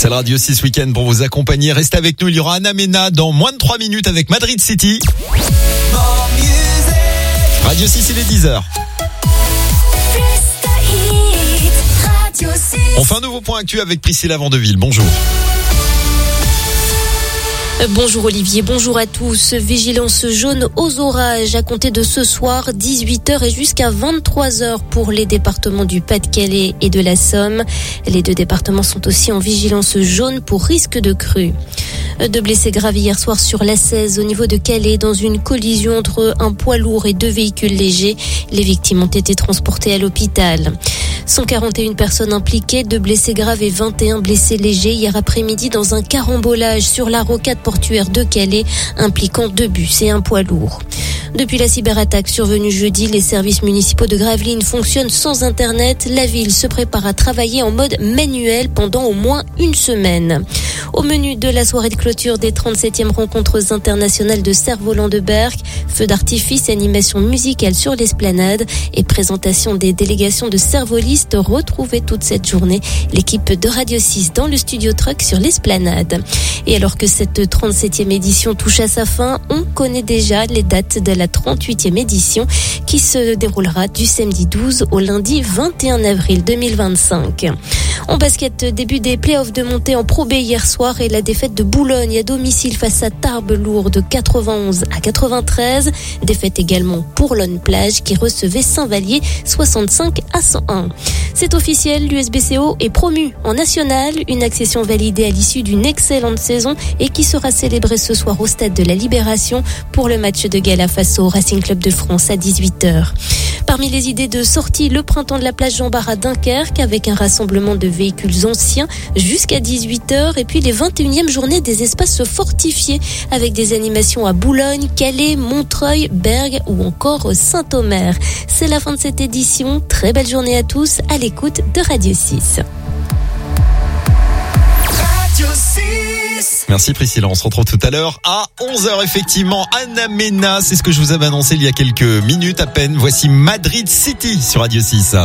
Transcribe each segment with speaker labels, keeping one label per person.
Speaker 1: C'est le Radio 6 Week-end pour vous accompagner. Restez avec nous, il y aura Anna Mena dans moins de 3 minutes avec Madrid City. Radio 6, il est 10h. On fait un nouveau point actu avec Priscilla Vandeville. Bonjour.
Speaker 2: Bonjour Olivier, bonjour à tous. Vigilance jaune aux orages à compter de ce soir, 18h et jusqu'à 23h pour les départements du Pas-de-Calais et de la Somme. Les deux départements sont aussi en vigilance jaune pour risque de crue. 2 blessés graves hier soir sur l'A16 au niveau de Calais dans une collision entre un poids lourd et 2 véhicules légers. Les victimes ont été transportées à l'hôpital. 141 personnes impliquées, 2 blessés graves et 21 blessés légers hier après-midi dans un carambolage sur la rocade portuaire de Calais impliquant 2 bus et un poids lourd. Depuis la cyberattaque survenue jeudi, les services municipaux de Gravelines fonctionnent sans Internet. La ville se prépare à travailler en mode manuel pendant au moins une semaine. Au menu de la soirée de clôture des 37e rencontres internationales de cerf-volant de Berck, feux d'artifice, animation musicale sur l'esplanade et présentation des délégations de cerf-volistes retrouvées toute cette journée. L'équipe de Radio 6 dans le studio Truck sur l'esplanade. Et alors que cette 37e édition touche à sa fin, on connaît déjà les dates de la 38e édition qui se déroulera du samedi 12 au lundi 21 avril 2025. En basket, début des playoffs de montée en Pro B hier soir et la défaite de Boulogne à domicile face à Tarbes-Lourdes 91 à 93. Défaite également pour Lonne-Plage qui recevait Saint-Vallier 65 à 101. C'est officiel, l'USBCO est promu en national, une accession validée à l'issue d'une excellente saison et qui sera célébrée ce soir au stade de la Libération pour le match de gala face au Racing Club de France à 18h. Parmi les idées de sortie, le printemps de la plage Jean Bart à Dunkerque avec un rassemblement de véhicules anciens jusqu'à 18h et puis les 21e journées des espaces fortifiés avec des animations à Boulogne, Calais, Montreuil, Bergues ou encore Saint-Omer. C'est la fin de cette édition. Très belle journée à tous à l'écoute de Radio 6.
Speaker 1: Radio 6. Merci Priscilla, on se retrouve tout à l'heure à 11h effectivement. Anna Mena, c'est ce que je vous avais annoncé il y a quelques minutes à peine. Voici Madrid City sur Radio 6.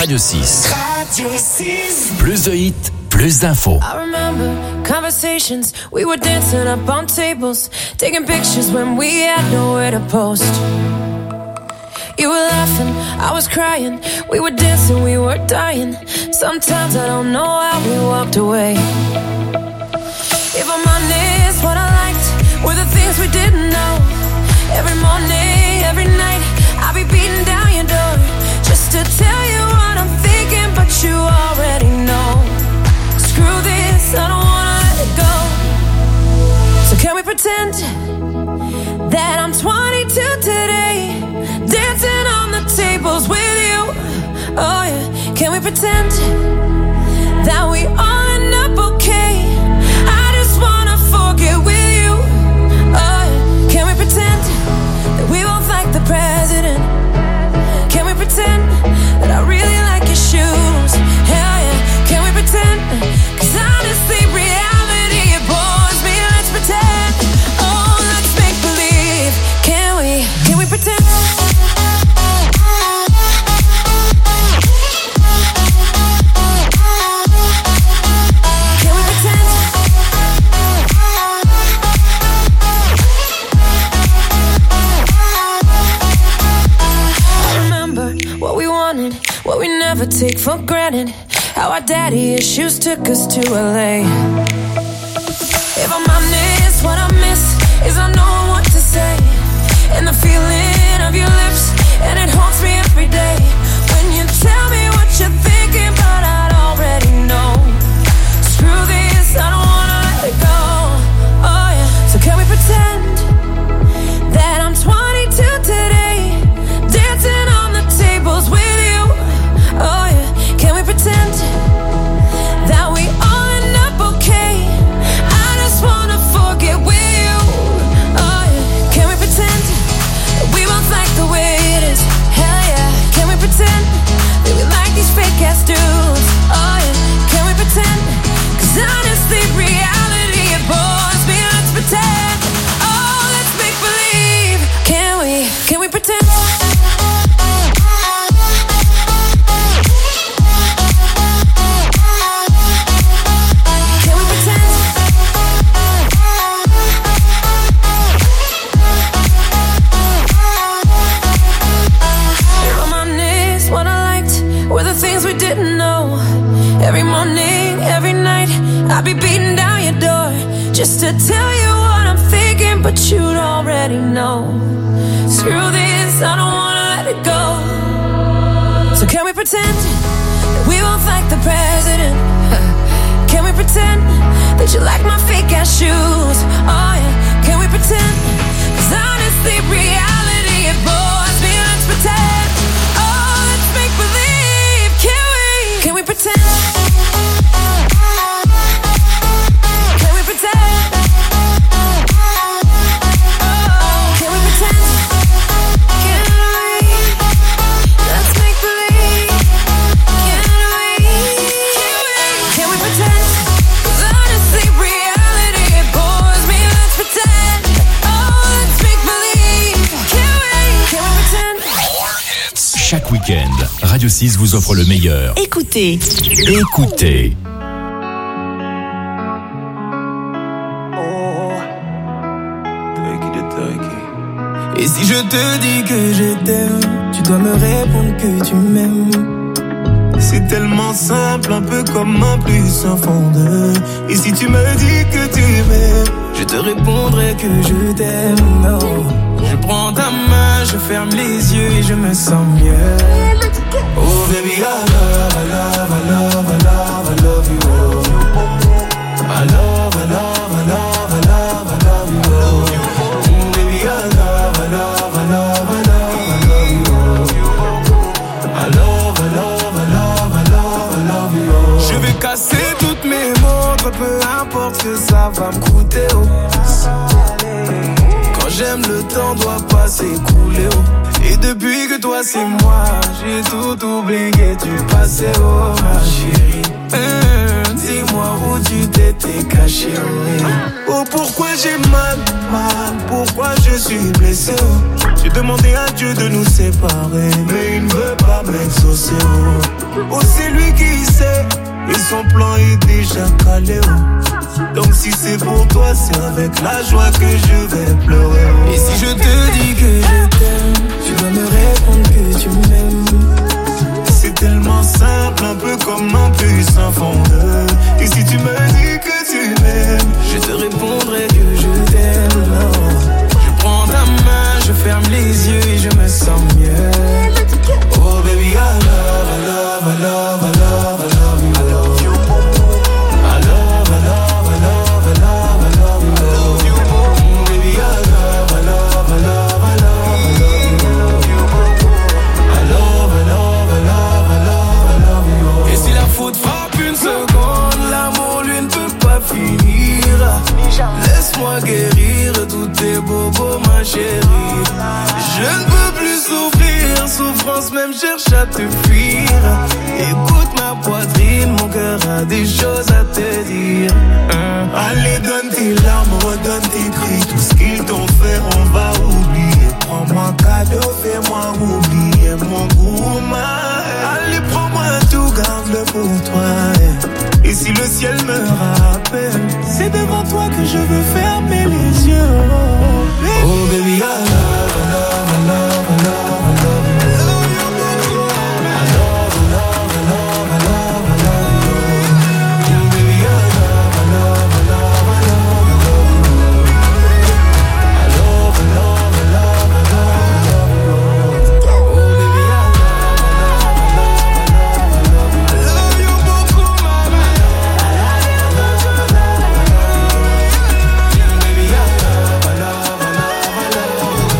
Speaker 3: Radio 6. Plus de hits, plus d'infos.
Speaker 4: I remember conversations, we were dancing up on tables, taking pictures when we had nowhere to post. You were laughing, I was crying, we were dancing, we were dying. Sometimes I don't know how we walked away. If I'm honest, what I liked were the things we didn't know. Every morning, every night, I'll be beating down your door just to tell you what I'm thinking, but you already know. Screw this, I don't wanna let it go. So can we pretend that I'm 22 today, dancing on the tables with you? Oh yeah, can we pretend that we all end up okay? I just wanna forget with you. Oh yeah, can we pretend that we both like the president? Can we pretend that I really like your shoes? Hell yeah, can we pretend? 'Cause honestly, reality, it bores me. Let's pretend. Oh, let's make believe. Can we pretend? What we never take for granted. How our daddy issues took us to LA. If I'm honest, what I miss is I know what to say, and the feeling of your lips, and it haunts me every day. When you tell me what you're thinking, but I'd already know. Screw this, I don't wanna let it go. Oh yeah, so can we pretend that I'm 22 today, dancing on the tables with you? Oh yeah, can we pretend that we all end up okay? I just wanna forget with you. Oh yeah, can we pretend that we both like the way it is? Hell yeah, can we pretend that we like these fake ass dudes? Oh yeah, can we pretend? 'Cause honestly, reality, it bores me. Let's pretend. Oh, let's make believe. Can we pretend? Every morning, every night, I'll be beating down your door just to tell you what I'm thinking, but you'd already know. Screw this, I don't wanna let it go. So can we pretend that we both like the president? Can we pretend that you like my fake ass shoes? Oh yeah, can we pretend? 'Cause honestly, reality, it bores me. Let's pretend. Oh, let's make believe. Can we pretend? Can we pretend? Oh, can we pretend? Can we? Let's make believe. Can we pretend? 'Cause honestly, reality, it bores me. Let's pretend. Oh, let's make believe. Can we pretend?
Speaker 3: Chaque week-end, Radio 6 vous offre le meilleur. Écoutez.
Speaker 5: Et si je te dis que je t'aime, tu dois me répondre que tu m'aimes. C'est tellement simple, un peu comme un plus un fond de. Et si tu me dis que tu m'aimes, je te répondrai que je t'aime. Oh. Je prends ta main, je ferme les yeux et je me sens mieux. Oh baby, I love, I love, I love, I love, I love you. Oh. I love, I love, I love, I love, I love you. Oh. Baby, I love, I love, I love, I love, I love you. Oh. I love, I love, I love, I love, I love you. Oh. Je vais casser toutes mes montres, peu importe ce que ça va me coûter. Oh. Quand j'aime, le temps doit pas s'écouler. Oh. Et depuis que toi c'est moi, j'ai tout oublié du passé, oh ma chérie. Dis-moi où tu t'étais caché, oh, oh pourquoi j'ai mal, pourquoi je suis blessé, oh. J'ai demandé à Dieu de nous séparer, mais il ne veut pas m'exaucer. Oh, c'est lui qui sait, et son plan est déjà calé. Donc si c'est pour toi, c'est avec la joie que je vais pleurer. Et si je te dis que je t'aime, tu dois me répondre que tu m'aimes. C'est tellement simple, un peu comme un puissant fondeur. Et si tu me dis que tu m'aimes, je te répondrai que je t'aime. Je prends ta main, je ferme les yeux et je me sens mieux. Oh baby, I love, I love, I love, I love, I love you. I love you. I love, I love, I love, I love, I love you. I love you. Baby, I love, I love, I love, I love, I love you. I love, I love, I love, I love, I love you. Et si la faute frappe une seconde, l'amour lui ne peut pas finir. Laisse-moi guérir tous tes bobos, ma chérie. Je ne peux plus souffrir, souffrance même cherche à te fuir. Écoute ma poitrine, mon cœur a des choses à te dire. Allez, donne tes larmes, redonne tes cris. Tout ce qu'ils t'ont fait, on va oublier. Prends-moi cadeau, fais-moi oublier mon goût. Allez, prends-moi tout, garde-le pour toi. Et si le ciel me rappelle, c'est devant toi que je veux fermer les yeux. Oh baby, I love, I love, I love, I love, I love you. I love, I love, I love, I love, I love you. Baby, I love, I love, I love, I love, I love you. I love, I love, I love, I love, I love you. Oh baby, I love, I love, I love, I love, I love you beaucoup, mama. I love you, I love, I love, baby, I love, I love, I love, I love you.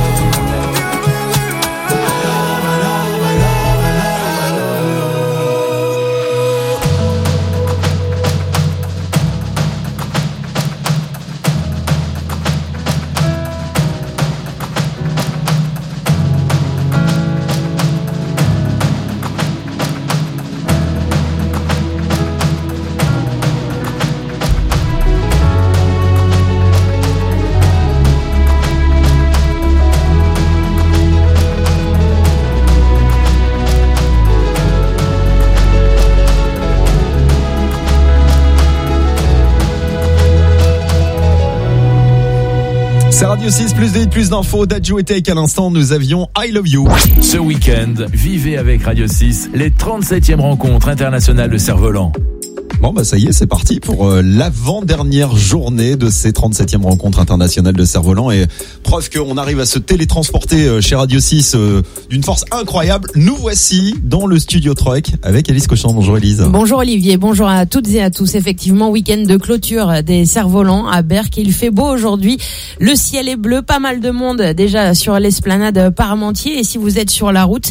Speaker 1: C'est Radio 6, plus de hits, plus d'infos. Dadju et Take à l'instant, nous avions I Love You.
Speaker 3: Ce week-end, vivez avec Radio 6 les 37e rencontres internationales de cerf-volant.
Speaker 1: Bon bah ça y est, c'est parti pour l'avant-dernière journée de ces 37e rencontres internationales de cerf-volant, et preuve qu'on arrive à se télétransporter chez Radio 6 d'une force incroyable. Nous voici dans le studio Truck avec Élise Cochon. Bonjour Élise.
Speaker 6: Bonjour Olivier, bonjour à toutes et à tous. Effectivement, week-end de clôture des cerfs-volants à Berck. Il fait beau aujourd'hui, le ciel est bleu, pas mal de monde déjà sur l'esplanade Parmentier, et si vous êtes sur la route,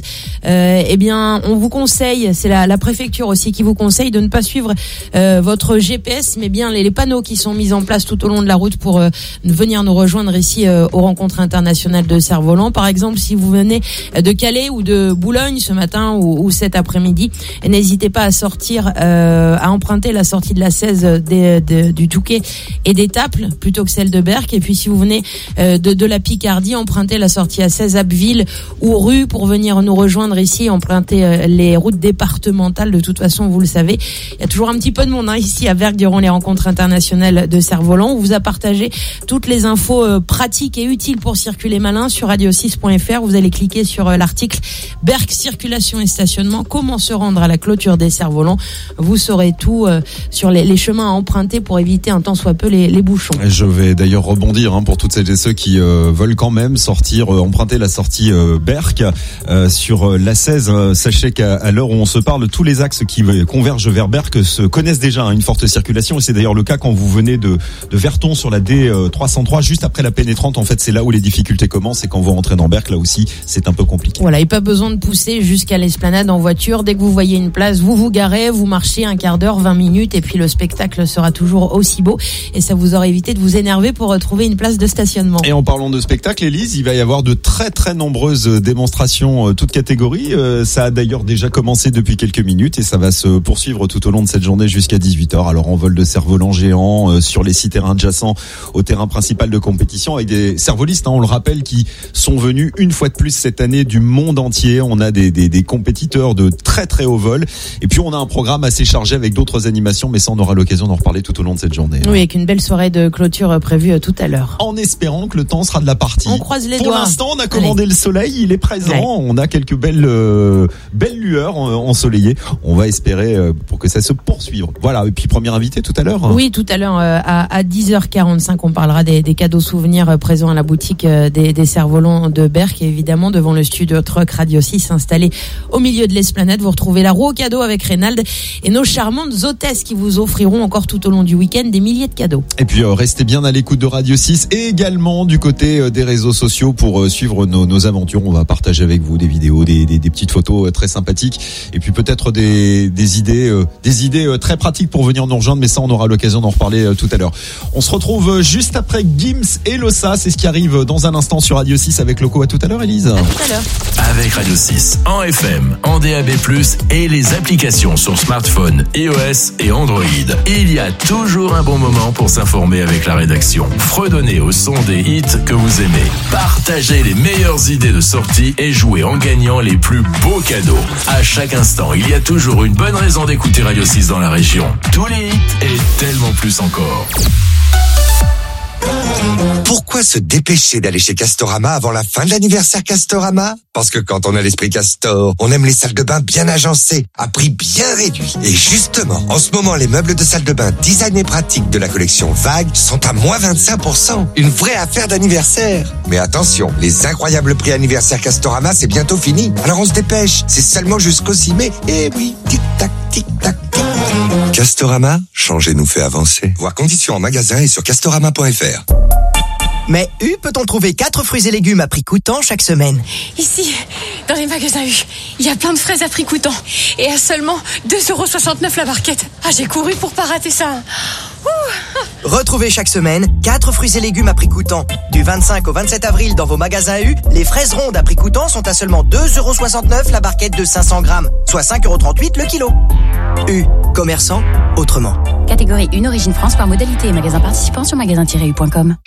Speaker 6: eh bien on vous conseille, c'est la préfecture aussi qui vous conseille de ne pas suivre votre GPS, mais bien les panneaux qui sont mis en place tout au long de la route pour venir nous rejoindre ici aux rencontres internationales de cerfs-volants. Par exemple, si vous venez de Calais ou de Boulogne ce matin ou cet après-midi, n'hésitez pas à sortir, à emprunter la sortie de la 16 du Touquet et d'Étaples plutôt que celle de Berck. Et puis si vous venez de la Picardie, empruntez la sortie à 16 Abbeville ou Rue pour venir nous rejoindre ici, emprunter les routes départementales. De toute façon, vous le savez, il y a toujours un petit peu de monde ici à Berck durant les rencontres internationales de cerfs-volants. On vous a partagé toutes les infos pratiques et utiles pour circuler malin sur radio6.fr. Vous allez cliquer sur l'article Berck circulation et stationnement, comment se rendre à la clôture des cerfs-volants. Vous saurez tout sur les chemins à emprunter pour éviter un tant soit peu les bouchons.
Speaker 1: Je vais d'ailleurs rebondir pour toutes celles et ceux qui veulent quand même sortir, emprunter la sortie Berck sur la 16. Sachez qu'à l'heure où on se parle, tous les axes qui convergent vers Berck se connaissent déjà une forte circulation, et c'est d'ailleurs le cas quand vous venez de Verton sur la D303, juste après la pénétrante. En fait, c'est là où les difficultés commencent, et quand vous rentrez dans Berck, là aussi, c'est un peu compliqué.
Speaker 6: Voilà, et pas besoin de pousser jusqu'à l'esplanade en voiture. Dès que vous voyez une place, vous garez, vous marchez un quart d'heure, 20 minutes, et puis le spectacle sera toujours aussi beau, et ça vous aura évité de vous énerver pour trouver une place de stationnement.
Speaker 1: Et en parlant de spectacle, Élise, il va y avoir de très très nombreuses démonstrations, toutes catégories. Ça a d'ailleurs déjà commencé depuis quelques minutes, et ça va se poursuivre tout au long de cette journée journée jusqu'à 18h. Alors en vol de cerf-volant géant sur les 6 terrains adjacents au terrain principal de compétition avec des cervolistes, on le rappelle, qui sont venus une fois de plus cette année du monde entier. On a des compétiteurs de très très haut vol. Et puis on a un programme assez chargé avec d'autres animations, mais ça on aura l'occasion d'en reparler tout au long de cette journée.
Speaker 6: Oui, avec une belle soirée de cloture prévue tout à l'heure.
Speaker 1: En espérant que le temps sera de la partie.
Speaker 6: On croise les doigts.
Speaker 1: Pour l'instant, on a commandé le soleil, il est présent. Ouais. On a quelques belles lueurs ensoleillées. On va espérer pour que ça se poursuive. Voilà. Et puis premier invité tout à l'heure.
Speaker 6: Oui, tout à l'heure à 10h45, on parlera des cadeaux souvenirs présents à la boutique des cerfs-volants de Berck, et évidemment devant le studio Truck Radio 6 installé au milieu de l'esplanade. Vous retrouvez la roue aux cadeaux avec Reynald et nos charmantes hôtesses qui vous offriront encore tout au long du week-end des milliers de cadeaux.
Speaker 1: Et puis restez bien à l'écoute de Radio 6 et également du côté des réseaux sociaux pour suivre nos aventures. On va partager avec vous des vidéos, des petites photos très sympathiques, et puis peut-être des idées très pratiques pour venir nous rejoindre, mais ça on aura l'occasion d'en reparler tout à l'heure. On se retrouve juste après Gims et Lossa, c'est ce qui arrive dans un instant sur Radio 6 avec Loco. À tout à l'heure, Élise.
Speaker 6: À tout à l'heure.
Speaker 3: Avec Radio 6 en FM, en DAB+, et les applications sur smartphone, iOS et Android. Il y a toujours un bon moment pour s'informer avec la rédaction. Fredonnez au son des hits que vous aimez. Partagez les meilleures idées de sortie et jouez en gagnant les plus beaux cadeaux. À chaque instant, il y a toujours une bonne raison d'écouter Radio 6 dans la région. Tous les hits et tellement plus encore.
Speaker 7: Pourquoi se dépêcher d'aller chez Castorama avant la fin de l'anniversaire Castorama? Parce que quand on a l'esprit Castor, on aime les salles de bain bien agencées, à prix bien réduit. Et justement, en ce moment, les meubles de salle de bain design et pratique de la collection Vague sont à moins 25%. Une vraie affaire d'anniversaire. Mais attention, les incroyables prix anniversaire Castorama, c'est bientôt fini. Alors on se dépêche, c'est seulement jusqu'au 6 mai. Et oui, tic-tac, tic-tac. Castorama, changer nous fait avancer. Voir conditions en magasin et sur castorama.fr.
Speaker 8: Mais U peut-on trouver 4 fruits et légumes à prix coûtant chaque semaine?
Speaker 9: Ici, dans les magasins U, il y a plein de fraises à prix coûtant. Et à seulement 2,69€ la barquette. Ah, j'ai couru pour pas rater ça.
Speaker 8: Retrouvez chaque semaine 4 fruits et légumes à prix coûtant. Du 25 au 27 avril dans vos magasins U, les fraises rondes à prix coûtant sont à seulement 2,69€ la barquette de 500 grammes, soit 5,38€ le kilo. U, commerçant autrement.
Speaker 10: Catégorie 1, origine France par modalité et magasin participant sur magasin-u.com.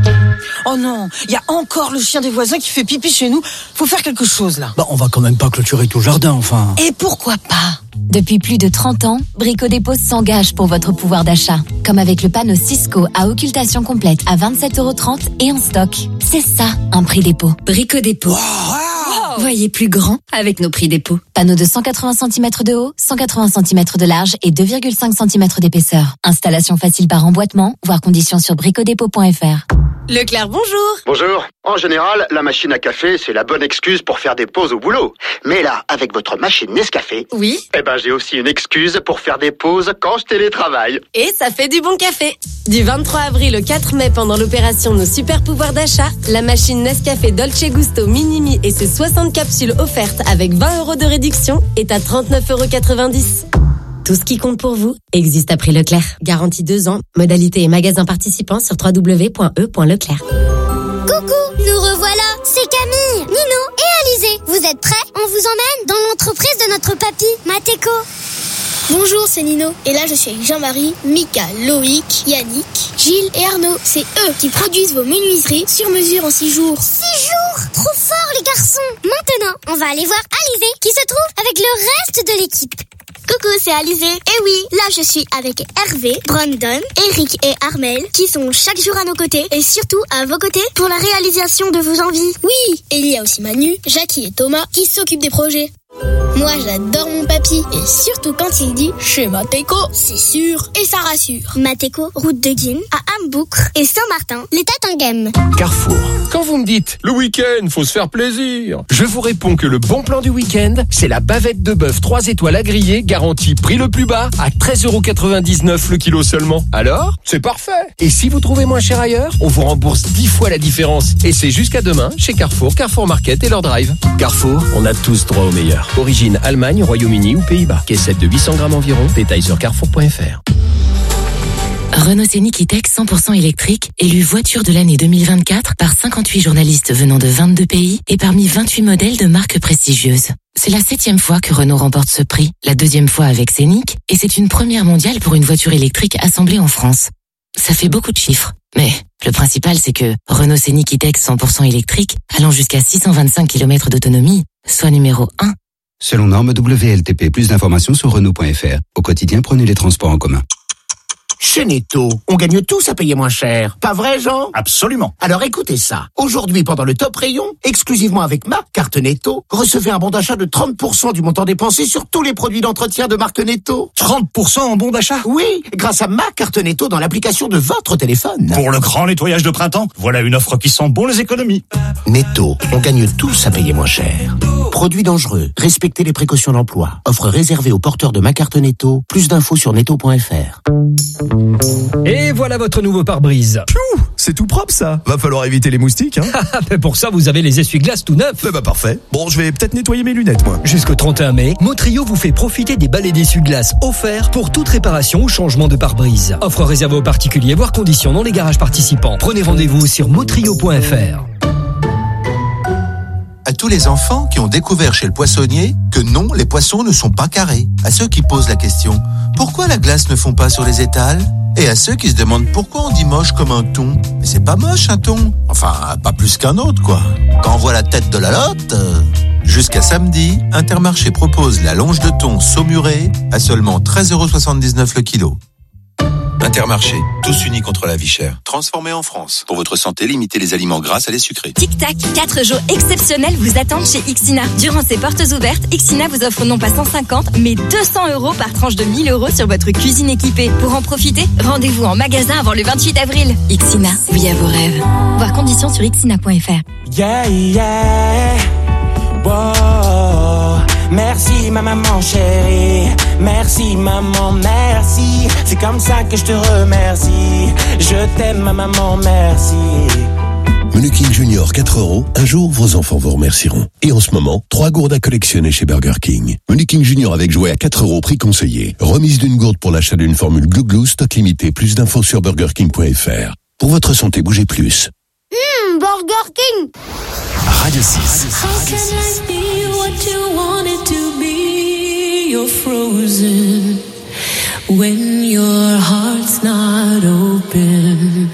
Speaker 11: Oh non, il y a encore le chien des voisins qui fait pipi chez nous. Faut faire quelque chose là.
Speaker 12: Bah on va quand même pas clôturer tout le jardin, enfin.
Speaker 11: Et pourquoi pas?
Speaker 10: Depuis plus de 30 ans, Brico Dépôt s'engage pour votre pouvoir d'achat. Comme avec le panneau Cisco à occultation complète à 27,30€ et en stock. C'est ça, un prix dépôt. Brico Dépôt.
Speaker 11: Wow.
Speaker 10: Voyez plus grand avec nos prix dépôt. Panneau de 180 cm de haut, 180 cm de large et 2,5 cm d'épaisseur. Installation facile par emboîtement, voire conditions sur bricodépôt.fr.
Speaker 9: Leclerc, bonjour.
Speaker 13: Bonjour. En général, la machine à café, c'est la bonne excuse pour faire des pauses au boulot. Mais là, avec votre machine Nescafé,
Speaker 9: oui,
Speaker 13: j'ai aussi une excuse pour faire des pauses quand je télétravaille.
Speaker 9: Et ça fait du bon café. Du 23 avril au 4 mai, pendant l'opération Nos Super Pouvoirs d'achat, la machine Nescafé Dolce Gusto Minimi et ses 60 capsules offertes avec 20€ de réduction est à 39,90€. Tout ce qui compte pour vous existe à prix Leclerc. Garantie 2 ans. Modalité et magasin participants sur www.e.leclerc.
Speaker 14: Coucou, nous revoilà. C'est Camille, Nino et Alizé. Vous êtes prêts? On vous emmène dans l'entreprise de notre papy, Mateko.
Speaker 15: Bonjour, c'est Nino. Et là, je suis avec Jean-Marie, Mika, Loïc, Yannick, Gilles et Arnaud. C'est eux qui produisent vos menuiseries sur mesure en 6 jours.
Speaker 14: 6 jours? Trop fort, les garçons. Maintenant, on va aller voir Alizé qui se trouve avec le reste de l'équipe.
Speaker 15: Coucou, c'est Alizé. Et oui, là je suis avec Hervé, Brandon, Eric et Armel qui sont chaque jour à nos côtés et surtout à vos côtés pour la réalisation de vos envies. Oui, et il y a aussi Manu, Jackie et Thomas qui s'occupent des projets. Moi j'adore mon papy et surtout quand il dit chez Mateko, c'est sûr et ça rassure.
Speaker 14: Mateko, route de Guim, à Amboucre et Saint-Martin, les Tatinghem.
Speaker 16: Carrefour. Quand vous me dites le week-end, faut se faire plaisir, je vous réponds que le bon plan du week-end, c'est la bavette de bœuf 3 étoiles à griller, garantie prix le plus bas à 13,99€ le kilo seulement. Alors, c'est parfait. Et si vous trouvez moins cher ailleurs, on vous rembourse 10 fois la différence. Et c'est jusqu'à demain chez Carrefour, Carrefour Market et leur drive. Carrefour, on a tous droit au meilleur. Origine Allemagne, Royaume-Uni ou Pays-Bas. Caissette de 800 grammes environ. Détails sur carrefour.fr.
Speaker 17: Renault Scénic E-Tech 100% électrique, élu voiture de l'année 2024 par 58 journalistes venant de 22 pays et parmi 28 modèles de marques prestigieuses. C'est la 7e fois que Renault remporte ce prix, la 2e fois avec Scénic, et c'est une première mondiale pour une voiture électrique assemblée en France. Ça fait beaucoup de chiffres, mais le principal c'est que Renault Scénic E-Tech 100% électrique, allant jusqu'à 625 km d'autonomie, soit numéro 1.
Speaker 18: Selon norme WLTP, plus d'informations sur Renault.fr. Au quotidien, prenez les transports en commun.
Speaker 19: Chez Netto, on gagne tous à payer moins cher. Pas vrai, Jean?
Speaker 20: Absolument.
Speaker 19: Alors écoutez ça. Aujourd'hui, pendant le top rayon, exclusivement avec ma carte Netto, recevez un bon d'achat de 30% du montant dépensé sur tous les produits d'entretien de marque Netto.
Speaker 20: 30% en bon d'achat?
Speaker 19: Oui, grâce à ma carte Netto dans l'application de votre téléphone.
Speaker 20: Pour le grand nettoyage de printemps, voilà une offre qui sent bon les économies.
Speaker 19: Netto, on gagne tous à payer moins cher. Produits dangereux, respectez les précautions d'emploi. Offre réservée aux porteurs de ma carte Netto. Plus d'infos sur netto.fr.
Speaker 21: Et voilà votre nouveau pare-brise.
Speaker 22: Pfiou, c'est tout propre ça. Va falloir éviter les moustiques, hein.
Speaker 21: Mais pour ça, vous avez les essuie-glaces tout neufs.
Speaker 22: Bah parfait. Bon, je vais peut-être nettoyer mes lunettes, moi.
Speaker 21: Jusqu'au 31 mai, Motrio vous fait profiter des balais d'essuie-glaces offerts pour toute réparation ou changement de pare-brise. Offre réservée aux particuliers, voire conditions dans les garages participants. Prenez rendez-vous sur motrio.fr.
Speaker 23: À tous les enfants qui ont découvert chez le poissonnier que non, les poissons ne sont pas carrés. À ceux qui posent la question, pourquoi la glace ne fond pas sur les étals? Et à ceux qui se demandent pourquoi on dit moche comme un thon. Mais c'est pas moche un thon. Enfin, pas plus qu'un autre, quoi. Quand on voit la tête de la lotte... Jusqu'à samedi, Intermarché propose la longe de thon saumurée à seulement 13,79€ le kilo. Intermarché, tous unis contre la vie chère. Transformé en France. Pour votre santé, limitez les aliments gras à les sucrés.
Speaker 24: Tic-tac, 4 jours exceptionnels vous attendent chez Ixina. Durant ces portes ouvertes, Ixina vous offre non pas 150, mais 200€ par tranche de 1 000€ sur votre cuisine équipée. Pour en profiter, rendez-vous en magasin avant le 28 avril. Ixina, oui à vos rêves. Voir conditions sur ixina.fr.
Speaker 25: Yeah, yeah. Wow. Merci ma maman chérie, merci maman, merci. C'est comme ça que je te remercie. Je t'aime ma maman, merci.
Speaker 26: Menu King Junior 4€, un jour vos enfants vous remercieront. Et en ce moment, 3 gourdes à collectionner chez Burger King. Menu King Junior avec jouet à 4€, prix conseillé. Remise d'une gourde pour l'achat d'une formule Glouglou, stock limité. Plus d'infos sur burgerking.fr. Pour votre santé, bougez plus.
Speaker 14: Burger King.
Speaker 3: Radio 6.
Speaker 4: How can I be what you wanted to be? You're frozen when your heart's not open.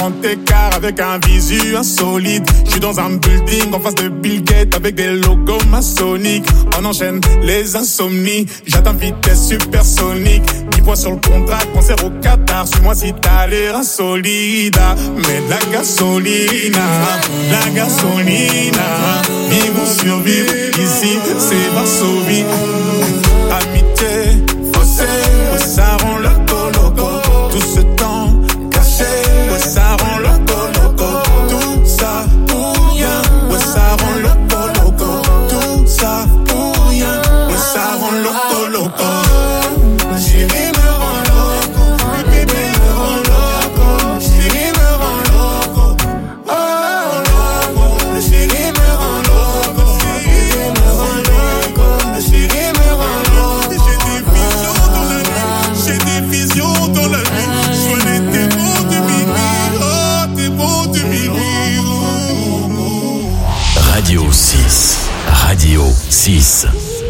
Speaker 1: grand écart avec un visu insolite. Je suis dans un building en face de Bill Gates avec des logos maçonniques. On enchaîne les insomnies, j'atteins vitesse supersonique. 10 points sur le contrat, concert au Qatar. Suis-moi si t'as l'air insolide. Mais de la gasolina, vivons survivre, ici c'est Varsovie. Amitié, faussé, ça rend loco. Tout ce temps caché, ouais ça rend loco. Tout ça pour rien, ouais ça rend loco. Tout ça pour rien, ouais ça rend loco. Ma chérie me rend loco, le bébé me rend loco. Chérie me rend loco, oh loco. Le chéri me rend loco, chérie me rend loco. Le chéri me rend loco. J'ai des visions dans la nuit. T'es beau de minuit.
Speaker 3: Radio 6. Radio 6.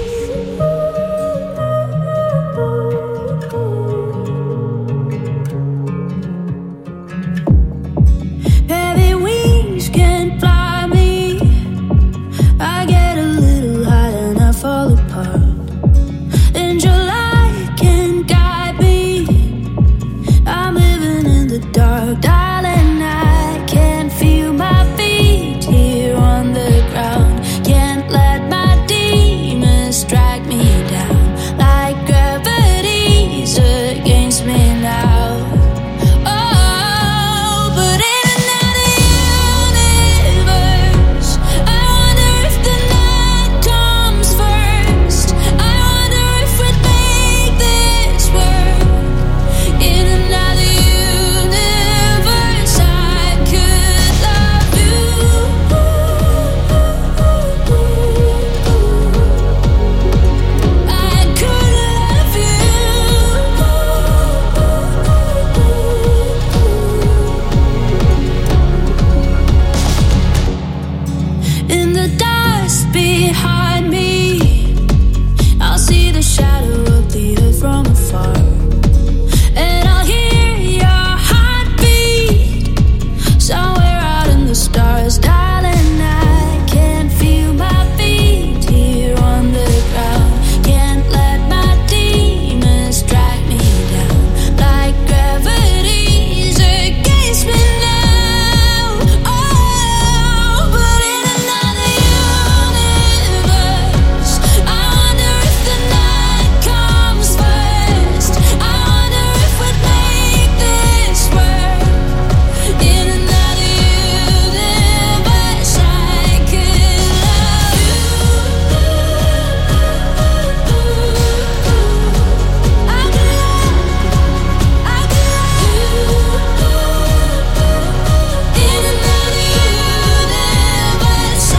Speaker 4: Heavy wings can fly me. I get a little high and I fall apart. And your light can guide me. I'm living in the dark, darling. I can feel my feet here on the ground. Can't let my demons drag me down like gravity's against me now. Oh, but in another universe, I wonder if the night comes first. I wonder if we'd make this work. In another universe, I could love you. I could love you. In the dust behind me, I'll see the shadow of the earth from afar. And I'll hear your heartbeat somewhere out in the stars, darling. I can feel my feet here on the ground. Can't let my demons drag me down like gravity's against me now. Oh, but in another universe, I wonder if the night comes first. I wonder if we'd make this work. In another universe, I could love you. In another universe, I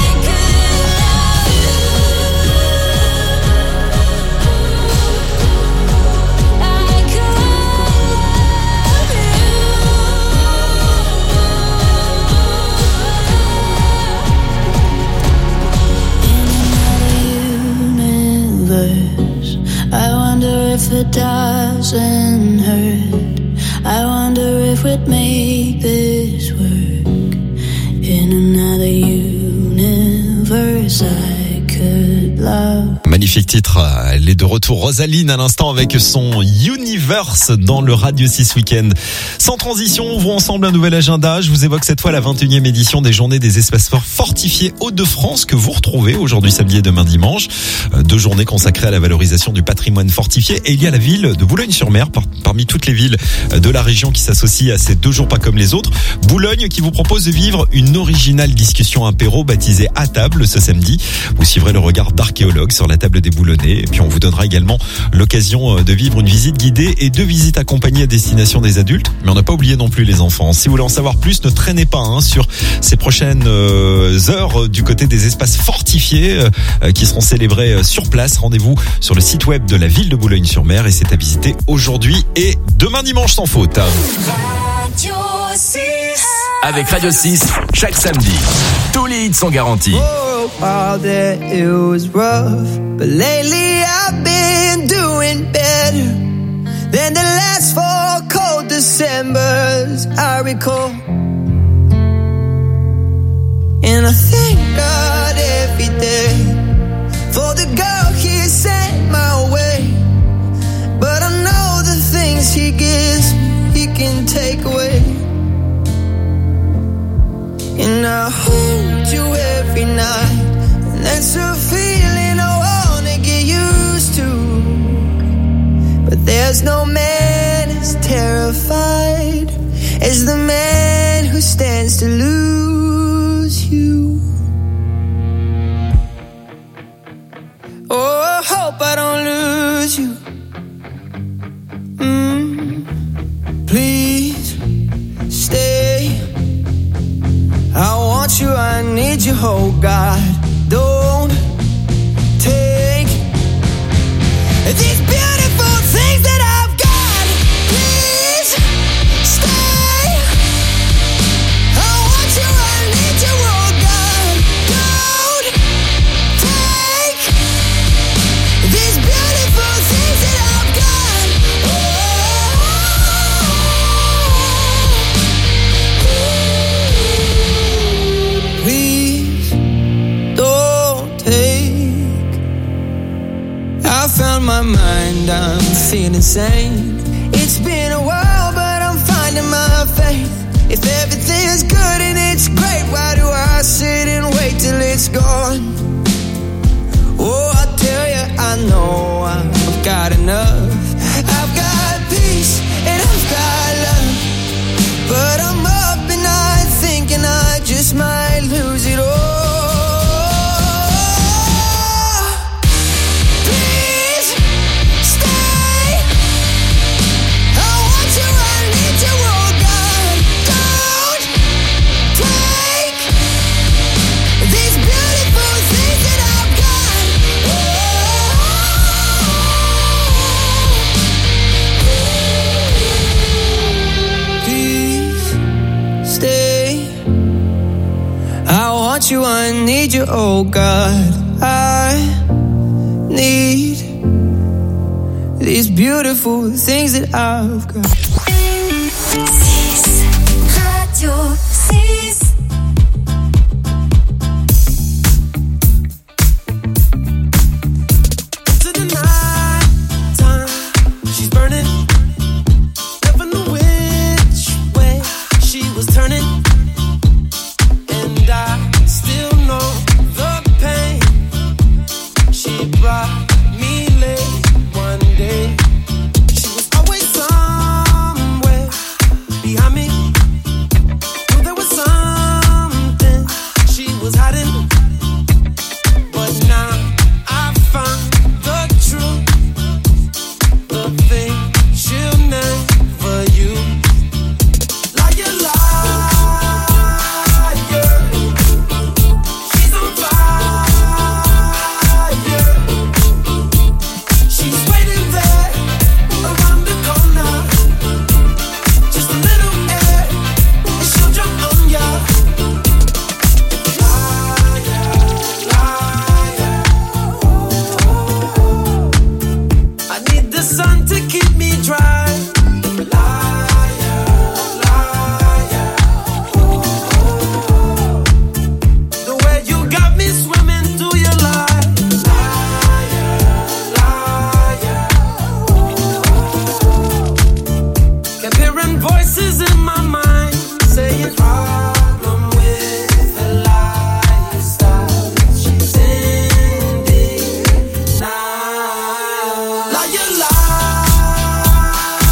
Speaker 4: universe, I wonder if it doesn't hurt. I wonder if we'd make this work. In another universe, I could love.
Speaker 2: Magnifique titre, elle est de retour. Rosaline à l'instant avec son Universe dans le Radio 6 Weekend. Sans transition, ouvrons ensemble un nouvel agenda. Je vous évoque cette fois la 21e édition des Journées des espaces fortifiés Hauts-de-France que vous retrouvez aujourd'hui samedi et demain dimanche. 2 journées consacrées à la valorisation du patrimoine fortifié. Et il y a la ville de Boulogne-sur-Mer parmi toutes les villes de la région qui s'associent à ces 2 jours pas comme les autres. Boulogne qui vous propose de vivre une originale discussion apéro baptisée À table ce samedi. Vous suivrez le regard d'archéologues sur la table des Boulonnais. Et puis on vous donnera également l'occasion de vivre une visite guidée et 2 visites accompagnées à destination des adultes. Mais on n'a pas oublié non plus les enfants. Si vous voulez en savoir plus, ne traînez pas sur ces prochaines heures du côté des espaces fortifiés qui seront célébrés sur place. Rendez-vous sur le site web de la ville de Boulogne-sur-Mer et c'est à visiter aujourd'hui et demain dimanche sans faute.
Speaker 3: Radio 6. Avec Radio 6, chaque samedi, tous les hits sont garantis.
Speaker 5: Oh, while that it was rough, but lately I've been doing better than the last 4 cold Decembers. I recall. And I thank God every day for the girl He sent my way. But I know the things He gives me, He can take away. And I hold you every night, and that's a feeling I wanna get used to. But there's no man as terrified as the man who stands to lose you. Oh, I hope I don't lose you. Please stay. I want you, I need you, oh God. Don't take these beautiful things that I've got. Please stay. I want you, I need you, oh God. Don't take these beautiful things that I've got. Please don't take. I found my mind, I'm feeling sane. It's been a while, but I'm finding my faith. If everything's good and it's great, why do I sit and wait till it's gone? Oh, I tell you, I know I've got enough. I've got peace and I've got love. But I'm up and I thinking I just might lose it all. Please stay. I want you, I need you, oh God. Don't take these beautiful things that I've got. Please stay. I want you, I need you, oh God. I need these beautiful things that I've got.
Speaker 4: 6 Radio 6.
Speaker 25: To the night time, she's burning. Never knew which way she was turning. And I still know the pain she brought me late one day. She was always somewhere behind me. Knew there was something she was hiding. But now I found the truth, the thing she'll never use. Liar, liar, she's on fire. She's waiting there around the corner. Just a little air and she'll jump on ya. Liar, liar. I need the sun to keep me dry. Liar, liar. The way you got me swimming through your lies. Liar, liar. Kept hearing voices in my mind saying problem with her lifestyle. She's in denial. Liar, liar.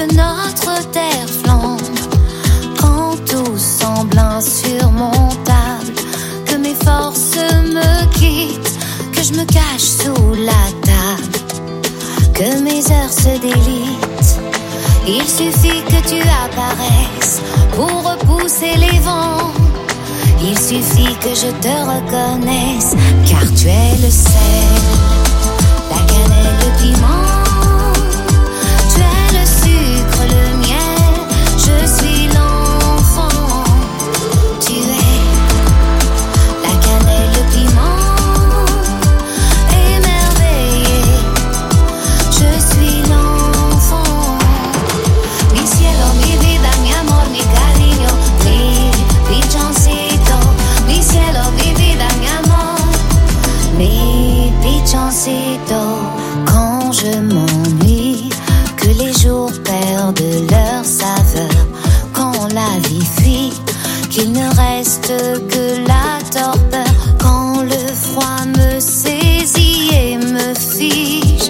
Speaker 6: que notre terre flambe, quand tout semble insurmontable, que mes forces me quittent, que je me cache sous la table, que mes heures se délitent. Il suffit que tu apparaisses pour repousser les vents. Il suffit que je te reconnaisse, car tu es le sel, la cannelle, le piment. Tu es le sucre, le miel, je suis l'enfant. Tu es la cannelle, le piment, émerveillé, je suis l'enfant. Mi cielo, mi vida, mi amor, mi cariño, mi pichoncito. Mi cielo, mi vida, mi amor, mi pichoncito. Quand je m'ennuie, que les jours perdent leur saveur, quand la vie fuit, qu'il ne reste que la torpeur, quand le froid me saisit et me fige,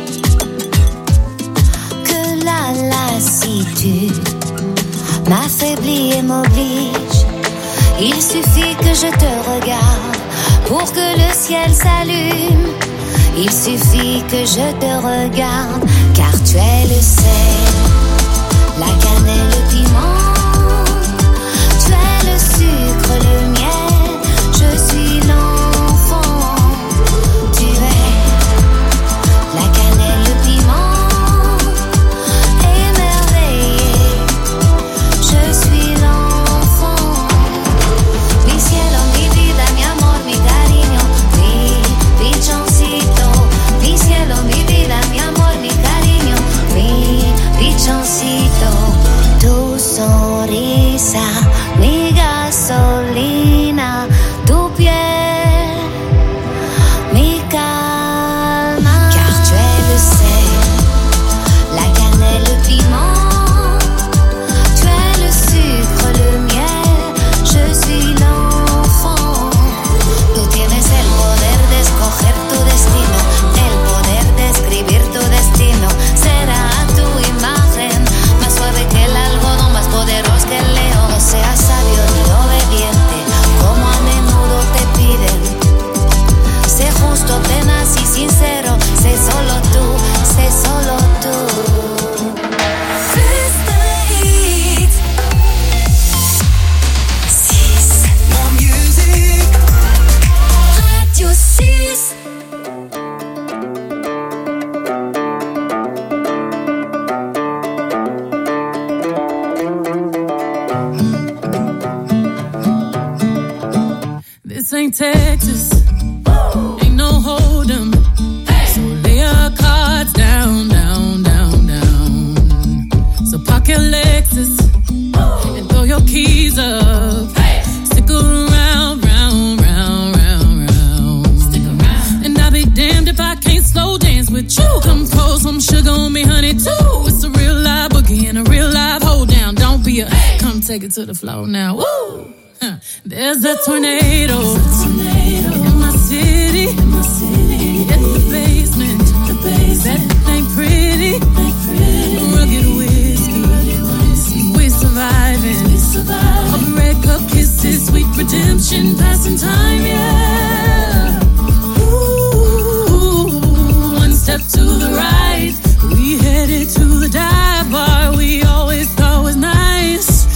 Speaker 6: que la lassitude m'affaiblit et m'oblige. Il suffit que je te regarde pour que le ciel s'allume. Il suffit que je te regarde, car tu es le sel, la cannelle, le piment. Tu es le sucre, le miel, je suis l'enfant. Tu es la cannelle, le piment, émerveillé, je suis l'enfant. Mi cielo, mi vida, mi amor, mi cariño, mi pichoncito. Mi cielo, mi vida, mi amor, mi cariño, mi pichoncito. Tu sonrisa, mi gasolina, tu piel, mi calma. Car tu es le sel, la cannelle, le piment. Tu es le sucre, le miel, je suis l'enfant. Tú tienes el poder de escoger tu destino, el poder de escribir tu destino. Será a tu imagen, más suave que el algodón, más poderoso que el león. No seas sabio ni obediente, como a menudo te piden. Sé justo, tenaz y sincero, sé solo tú, sé solo tú.
Speaker 4: More music. Radio 6.
Speaker 7: This ain't Texas, ain't no hold'em. So lay your cards down, down, down, down. So park your Lexus and throw your keys up. Stick around, round, round, round, round. Stick around. And I'll be damned if I can't slow dance with you. Come pour some sugar on me, honey, too. It's a real live boogie and a real live hold down. Don't be a come take it to the floor now. Woo! There's a tornado in my city, in the basement. That ain't pretty. Rugged whiskey, we're surviving. All the red cup kisses, sweet redemption, passing time, yeah. Ooh, one step to the right, we headed to the dive bar we always thought was nice.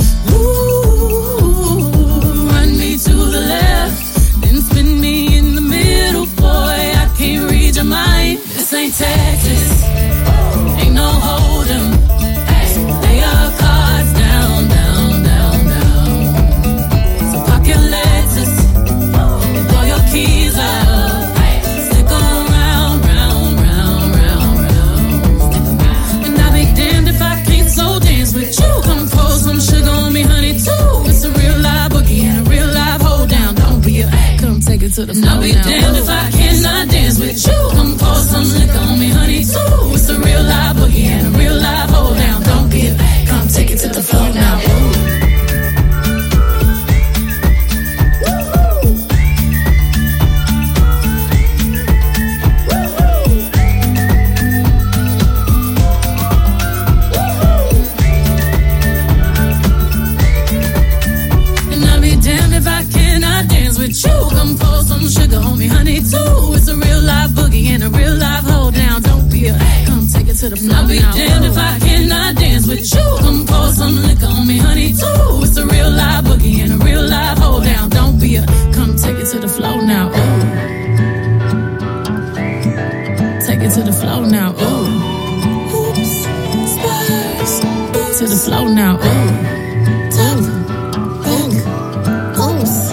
Speaker 7: To the left, then spin me in the middle, boy, I can't read your mind. This ain't Texas, ain't no hold'em. So lay your cards down, down, down, down. So park your Lexus and throw your keys up. Stick around, round, round, round, round. And I'll be damned if I can't slow dance with you. Come pour some sugar on me, honey, too. It's a real live boogie and a real live hold down. Don't be a come take it to the floor. I'll be damned if I cannot dance with you. Come pour some liquor on me, honey, too. It's a real live boogie and a real live hold down. Don't be a come take it to the floor now. Ooh. to the floor. I'll be damned if I cannot dance with you. Come pour some liquor on me, honey, too. It's a real live boogie and a real live hold down. Don't be a, come take it to the floor now. Oh, take it to the floor now. Oh, hoops, spurs, to the floor now. Oh, tap, back, pulse,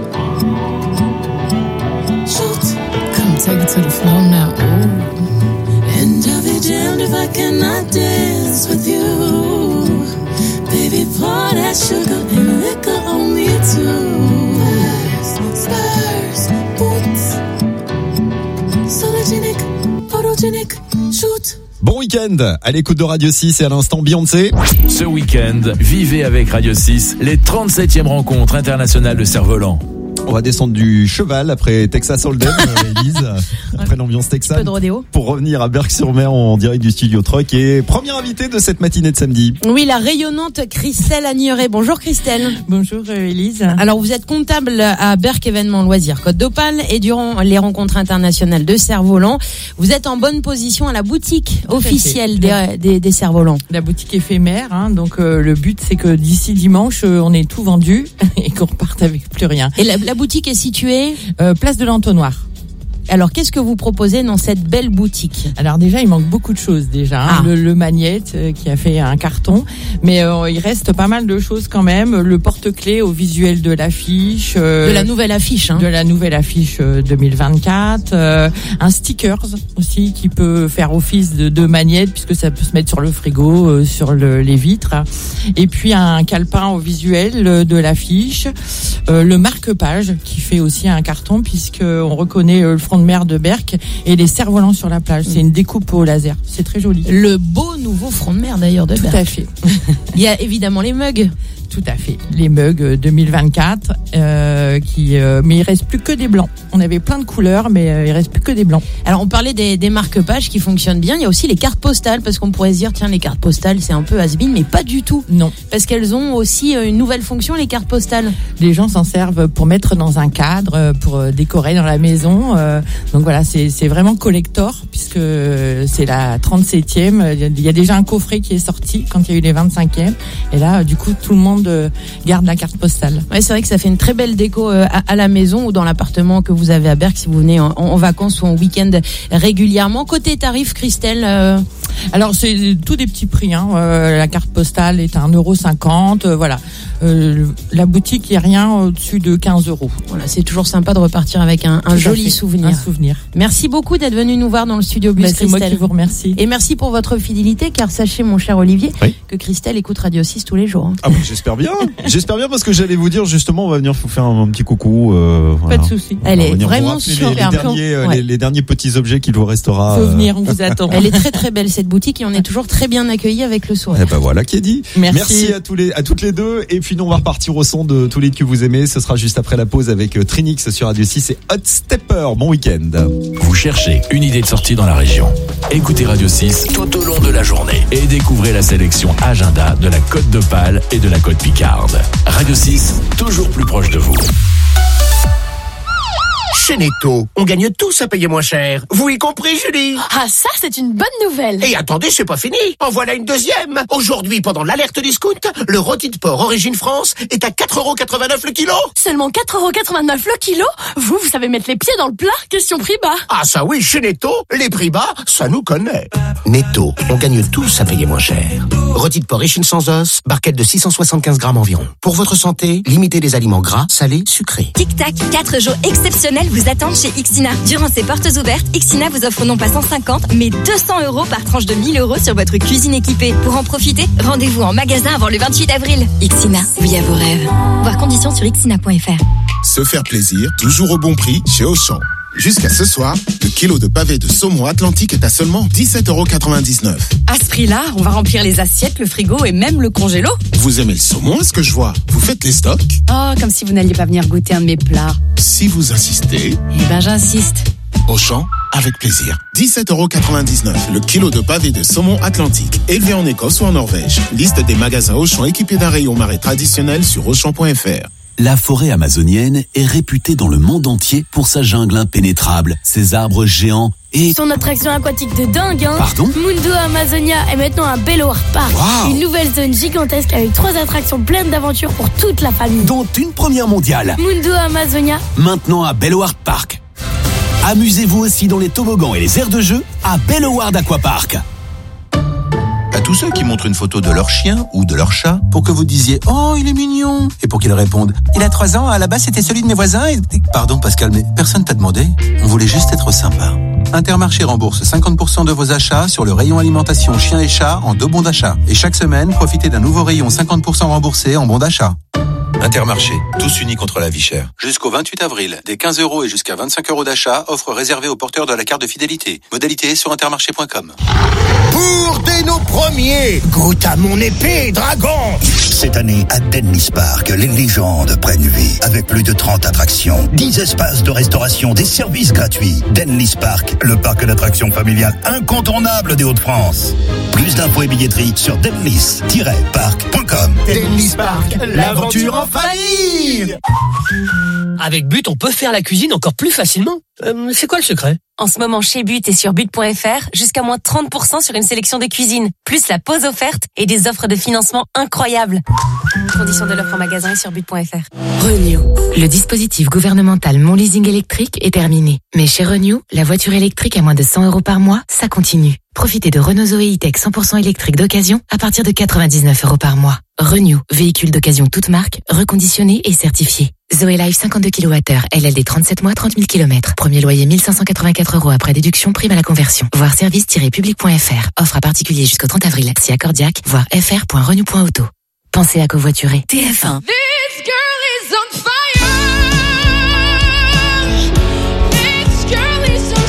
Speaker 7: shoot. Come take it to the floor now. Oh. And I'll be damned if I cannot dance with you. Baby, pour that sugar and liquor on me too. Spurs, boots, sologenic, photogenic, shoot.
Speaker 2: Bon week-end à l'écoute de Radio 6 et à l'instant Beyoncé.
Speaker 3: Ce week-end, vivez avec Radio 6 les 37e rencontres internationales de cerf-volant.
Speaker 2: On va descendre du cheval après Texas Hold'em, Élise, après l'ambiance texane,
Speaker 8: peu de rodéo.
Speaker 2: Pour revenir à Berck-sur-Mer en direct du studio Truck et première invitée de cette matinée de samedi.
Speaker 8: Oui, la rayonnante Christelle Agneret. Bonjour Christelle.
Speaker 9: Bonjour Élise.
Speaker 8: Alors vous êtes comptable à Berck Événements Loisirs Côte d'Opale et durant les rencontres internationales de cerfs-volants, vous êtes en bonne position à la boutique officielle des cerfs-volants.
Speaker 9: La boutique éphémère, hein, donc le but c'est que d'ici dimanche on ait tout vendu et qu'on reparte avec plus rien.
Speaker 8: Et la boutique est située
Speaker 9: place de l'Entonnoir.
Speaker 8: Alors, qu'est-ce que vous proposez dans cette belle boutique ?
Speaker 9: Alors déjà, il manque beaucoup de choses déjà. Hein. Le Magnette qui a fait un carton, mais il reste pas mal de choses quand même. Le porte-clés au visuel de l'affiche.
Speaker 8: De la nouvelle affiche. Hein.
Speaker 9: De la nouvelle affiche 2024. Un stickers aussi qui peut faire office de Magnette puisque ça peut se mettre sur le frigo, sur les vitres. Et puis un calepin au visuel de l'affiche. Le marque-page qui fait aussi un carton puisqu'on reconnaît le front de mer de Berck et les cerfs-volants sur la plage. C'est une découpe au laser. C'est très joli.
Speaker 8: Le beau nouveau front de mer d'ailleurs de Berck.
Speaker 9: Tout à fait.
Speaker 8: Il y a évidemment les mugs.
Speaker 9: Tout à fait. Les mugs 2024 mais il reste plus que des blancs. On avait plein de couleurs mais il reste plus que des blancs.
Speaker 8: Alors on parlait des marque-pages qui fonctionnent bien. Il y a aussi les cartes postales parce qu'on pourrait se dire tiens les cartes postales c'est un peu has-been mais pas du tout.
Speaker 9: Non.
Speaker 8: Parce qu'elles ont aussi une nouvelle fonction les cartes postales.
Speaker 9: Les gens s'en servent pour mettre dans un cadre, pour décorer dans la maison. Donc voilà, c'est vraiment collector puisque c'est la 37e. Il y a déjà un coffret qui est sorti quand il y a eu les 25e. Et là, du coup, tout le monde garde la carte postale.
Speaker 8: Ouais, c'est vrai que ça fait une très belle déco à la maison ou dans l'appartement que vous avez à Berck si vous venez en vacances ou en week-end régulièrement. Côté tarif, Christelle
Speaker 9: Alors, c'est tout des petits prix. Hein. La carte postale est à 1,50 €. Voilà. La boutique, il n'y a rien au-dessus de 15 €.
Speaker 8: Voilà, c'est toujours sympa de repartir avec un joli souvenir.
Speaker 9: Un souvenir.
Speaker 8: Merci beaucoup d'être venu nous voir dans le studio Bus,
Speaker 9: Christelle. C'est moi qui vous remercie.
Speaker 8: Et merci pour votre fidélité, car sachez, mon cher Olivier, que Christelle écoute Radio 6 tous les jours.
Speaker 2: Ah bon, j'espère bien. J'espère bien parce que j'allais vous dire justement, on va venir vous faire un petit coucou.
Speaker 9: Pas de souci.
Speaker 8: Elle est vraiment super.
Speaker 2: Les derniers petits objets qu'il vous restera.
Speaker 9: Faut venir, on vous attend.
Speaker 8: Elle est très très belle cette boutique et on est toujours très bien accueillis avec le sourire.
Speaker 2: Eh ben voilà qui est dit.
Speaker 9: Merci
Speaker 2: à toutes les deux. Et puis nous on va repartir au son de tous les que vous aimez. Ce sera juste après la pause avec Trinix sur Radio 6 et Hot Stepper. Bon week-end.
Speaker 3: Vous cherchez une idée de sortie dans la région. Écoutez Radio 6 tout au long de la journée et découvrez la sélection agenda de la Côte d'Opale et de la Côte Picarde. Radio 6, toujours plus proche de vous.
Speaker 19: Chez Netto, on gagne tous à payer moins cher. Vous y compris, Julie?
Speaker 10: Ah, ça, c'est une bonne nouvelle.
Speaker 19: Et attendez, c'est pas fini. En voilà une deuxième. Aujourd'hui, pendant l'alerte discount, le rôti de porc Origine France est à 4,89 € le kilo.
Speaker 10: Seulement 4,89 € le kilo? Vous savez mettre les pieds dans le plat. Question prix bas.
Speaker 19: Ah, ça oui, chez Netto, les prix bas, ça nous connaît. Netto, on gagne tous à payer moins cher. Rôti de porc échine sans os, barquette de 675 grammes environ. Pour votre santé, limitez les aliments gras, salés, sucrés.
Speaker 24: Tic Tac, 4 jours exceptionnels vous attendent chez Ixina. Durant ces portes ouvertes, Ixina vous offre non pas 150, mais 200 € par tranche de 1 000 € sur votre cuisine équipée. Pour en profiter, rendez-vous en magasin avant le 28 avril. Ixina, oui à vos rêves. Voir conditions sur ixina.fr.
Speaker 11: Se faire plaisir, toujours au bon prix chez Auchan. Jusqu'à ce soir, le kilo de pavé de saumon Atlantique est à seulement 17,99 €.
Speaker 12: À ce prix-là, on va remplir les assiettes, le frigo et même le congélo.
Speaker 11: Vous aimez le saumon, est-ce que je vois? Vous faites les stocks?
Speaker 12: Oh, comme si vous n'alliez pas venir goûter un de mes plats.
Speaker 11: Si vous insistez...
Speaker 12: Eh ben, j'insiste.
Speaker 11: Auchan, avec plaisir. 17,99 € le kilo de pavé de saumon Atlantique, élevé en Écosse ou en Norvège. Liste des magasins Auchan équipés d'un rayon marais traditionnel sur Auchan.fr.
Speaker 13: La forêt amazonienne est réputée dans le monde entier pour sa jungle impénétrable, ses arbres géants et...
Speaker 15: Son attraction aquatique de dingue, hein.
Speaker 13: Pardon ?
Speaker 15: Mundo Amazonia est maintenant un Bellower Park.
Speaker 13: Wow.
Speaker 15: Une nouvelle zone gigantesque avec 3 attractions pleines d'aventures pour toute la famille.
Speaker 13: Dont une première mondiale.
Speaker 15: Mundo Amazonia.
Speaker 13: Maintenant à Bellower Park. Amusez-vous aussi dans les toboggans et les aires de jeu à Bellower Aquapark.
Speaker 23: À tous ceux qui montrent une photo de leur chien ou de leur chat pour que vous disiez « Oh, il est mignon !» et pour qu'ils répondent « Il a 3 ans, à la base c'était celui de mes voisins et... » Pardon Pascal, mais personne t'a demandé. On voulait juste être sympa. Intermarché rembourse 50% de vos achats sur le rayon alimentation chien et chat en 2 bons d'achat. Et chaque semaine, profitez d'un nouveau rayon 50% remboursé en bons d'achat. Intermarché, tous unis contre la vie chère. Jusqu'au 28 avril, des 15 € et jusqu'à 25 € d'achat, offre réservée aux porteurs de la carte de fidélité. Modalité sur intermarché.com.
Speaker 16: Pour dès nos premiers, goûte à mon épée, dragon. Cette année, à Dennis Park, les légendes prennent vie. Avec plus de 30 attractions, 10 espaces de restauration, des services gratuits. Dennis Park, le parc d'attractions familial incontournable des Hauts-de-France. Plus d'infos et billetterie sur dennis-park.com. Dennis Park, l'aventure en famille.
Speaker 17: Avec But, on peut faire la cuisine encore plus facilement. C'est quoi le secret ?
Speaker 12: En ce moment, chez But et sur But.fr, jusqu'à moins 30% sur une sélection de cuisine, plus la pause offerte et des offres de financement incroyables. Conditions de l'offre en magasin et sur But.fr.
Speaker 18: Renew. Le dispositif gouvernemental Mon Leasing électrique est terminé. Mais chez Renew, la voiture électrique à moins de 100 € par mois, ça continue. Profitez de Renault Zoe E-Tech 100% électrique d'occasion à partir de 99 € par mois. Renew, véhicule d'occasion toute marque, reconditionné et certifié. Zoe Life 52 kWh, LLD 37 mois, 30 000 km. Premier loyer 1584 € après déduction, prime à la conversion. Voir service-public.fr. Offre à particulier jusqu'au 30 avril. Si accordiaque, voir fr.renew.auto. Pensez à covoiturer. TF1.
Speaker 7: This girl is on fire. This girl is on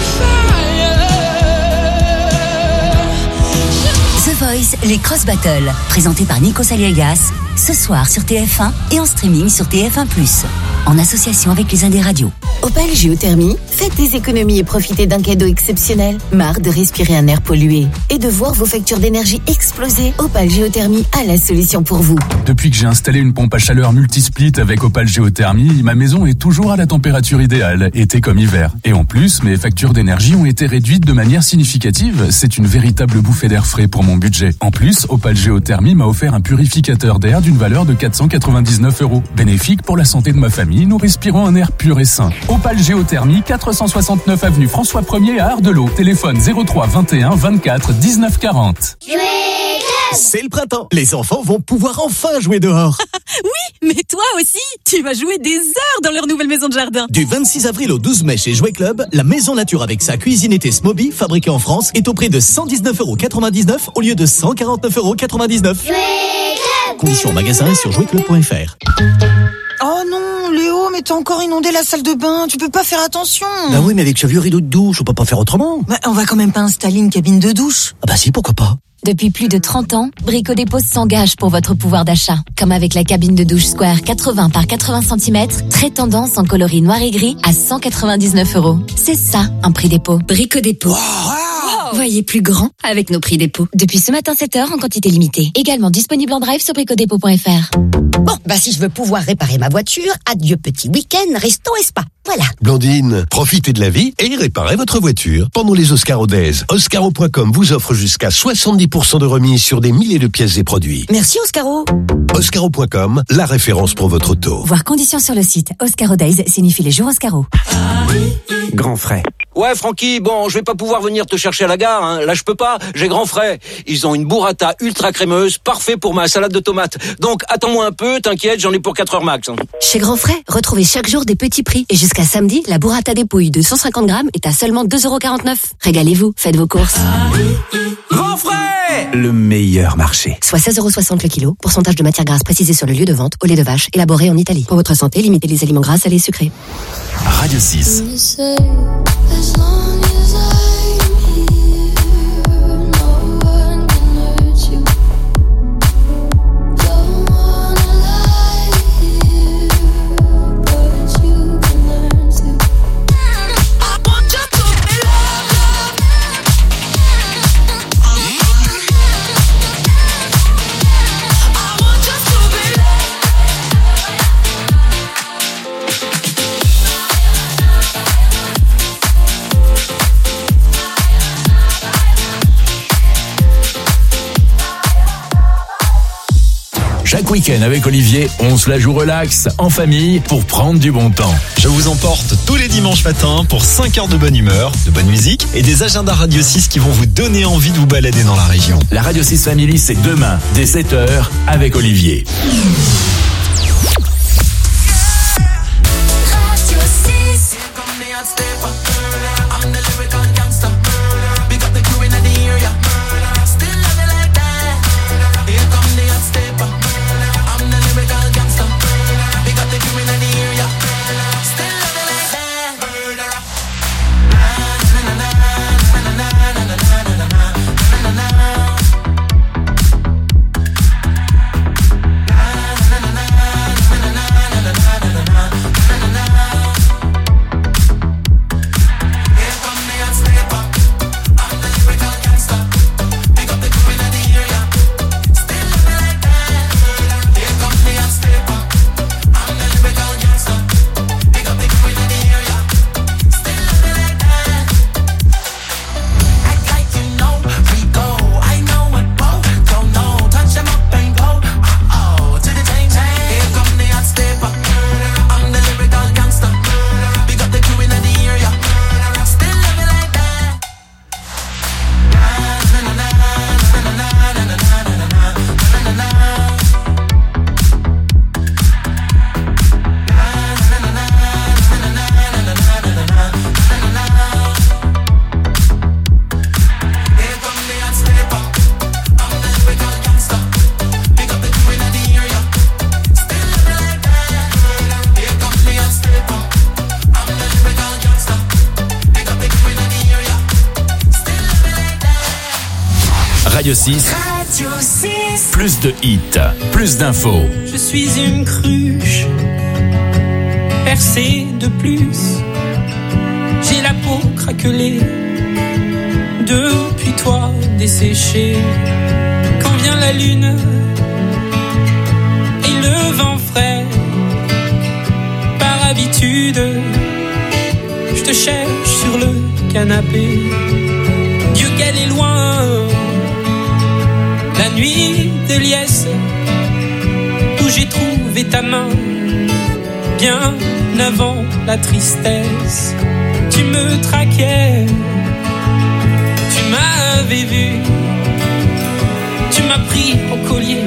Speaker 7: fire.
Speaker 20: The Voice, les Cross Battles, présenté par Nico Saliegas, ce soir sur TF1 et en streaming sur TF1+, en association avec les Indés Radio.
Speaker 27: Opal Géothermie, faites des économies et profitez d'un cadeau exceptionnel. Marre de respirer un air pollué et de voir vos factures d'énergie exploser. Opal Géothermie a la solution pour vous.
Speaker 28: Depuis que j'ai installé une pompe à chaleur multisplit avec Opal Géothermie, ma maison est toujours à la température idéale, été comme hiver. Et en plus, mes factures d'énergie ont été réduites de manière significative. C'est une véritable bouffée d'air frais pour mon budget. En plus, Opal Géothermie m'a offert un purificateur d'air d'une valeur de 499 €. Bénéfique pour la santé de ma famille, nous respirons un air pur et sain. Opal Géothermie, 469 avenue François 1er à Ardelot. Téléphone 03 21 24 19 40.
Speaker 29: C'est le printemps. Les enfants vont pouvoir enfin jouer dehors.
Speaker 12: Oui, mais toi aussi, tu vas jouer des heures dans leur nouvelle maison de jardin.
Speaker 29: Du 26 avril au 12 mai chez Jouet Club, la maison nature avec sa cuisine été Smoby, fabriquée en France, est au prix de 119,99 € au lieu de 149,99 €. Conditions en magasin et sur jouetclub.fr.
Speaker 30: Oh non, Léo, mais t'as encore inondé la salle de bain, tu peux pas faire attention.
Speaker 29: Bah oui, mais avec ce vieux rideau de douche, on peut pas faire autrement.
Speaker 30: Bah, on va quand même pas installer une cabine de douche.
Speaker 29: Ah bah si, pourquoi pas.
Speaker 20: Depuis plus de 30 ans, Brico Dépôt s'engage pour votre pouvoir d'achat. Comme avec la cabine de douche Square 80 par 80 cm, très tendance en coloris noir et gris à 199 €. C'est ça, un prix dépôt. Brico Dépôt. Voyez plus grand avec nos prix dépôt. Depuis ce matin 7h en quantité limitée. Également disponible en drive sur bricodépôt.fr.
Speaker 31: Bon, bah si je veux pouvoir réparer ma voiture, adieu petit week-end, resto et spa. Voilà.
Speaker 26: Blandine, profitez de la vie et réparez votre voiture. Pendant les Oscaro Days, Oscaro.com vous offre jusqu'à 70% de remise sur des milliers de pièces et produits.
Speaker 31: Merci Oscaro.
Speaker 26: Oscaro.com, la référence pour votre auto.
Speaker 20: Voir conditions sur le site. Oscaro Days signifie les jours Oscaro.
Speaker 32: Grand frais. Ouais, Francky, bon, je vais pas pouvoir venir te chercher à la gare, hein. Là, je peux pas. J'ai Grand Frais. Ils ont une burrata ultra crémeuse, parfait pour ma salade de tomates. Donc, attends-moi un peu, t'inquiète, j'en ai pour 4 heures max.
Speaker 20: Chez Grand Frais, retrouvez chaque jour des petits prix. Et jusqu'à samedi, la burrata des pouilles de 150 grammes est à seulement 2,49 €. Régalez-vous, faites vos courses.
Speaker 32: Grand Frais! Le meilleur marché.
Speaker 20: Soit 16,60 € le kilo. Pourcentage de matière grasse précisé sur le lieu de vente au lait de vache, élaboré en Italie. Pour votre santé, limitez les aliments gras, salés et sucrés.
Speaker 3: Radio 6.
Speaker 7: As long as I'm here, no one can hurt you. Don't wanna lie here, but you can learn to. I want you to be loved. I want you to be loved.
Speaker 3: Chaque week-end avec Olivier, on se la joue relax, en famille, pour prendre du bon temps.
Speaker 1: Je vous emporte tous les dimanches matins pour 5 heures de bonne humeur, de bonne musique et des agendas Radio 6 qui vont vous donner envie de vous balader dans la région.
Speaker 3: La Radio 6 Family, c'est demain, dès 7h, avec Olivier. Radio 6. Radio 6. Plus de hits, plus d'infos.
Speaker 2: Je suis une cruche percée de plus. J'ai la peau craquelée depuis toi desséchée. Quand vient la lune et le vent frais, par habitude, je te cherche sur le canapé. Dieu qu'elle est loin, la nuit de liesse, où j'ai trouvé ta main, bien avant la tristesse. Tu me traquais, tu m'avais vu, tu m'as pris au collier,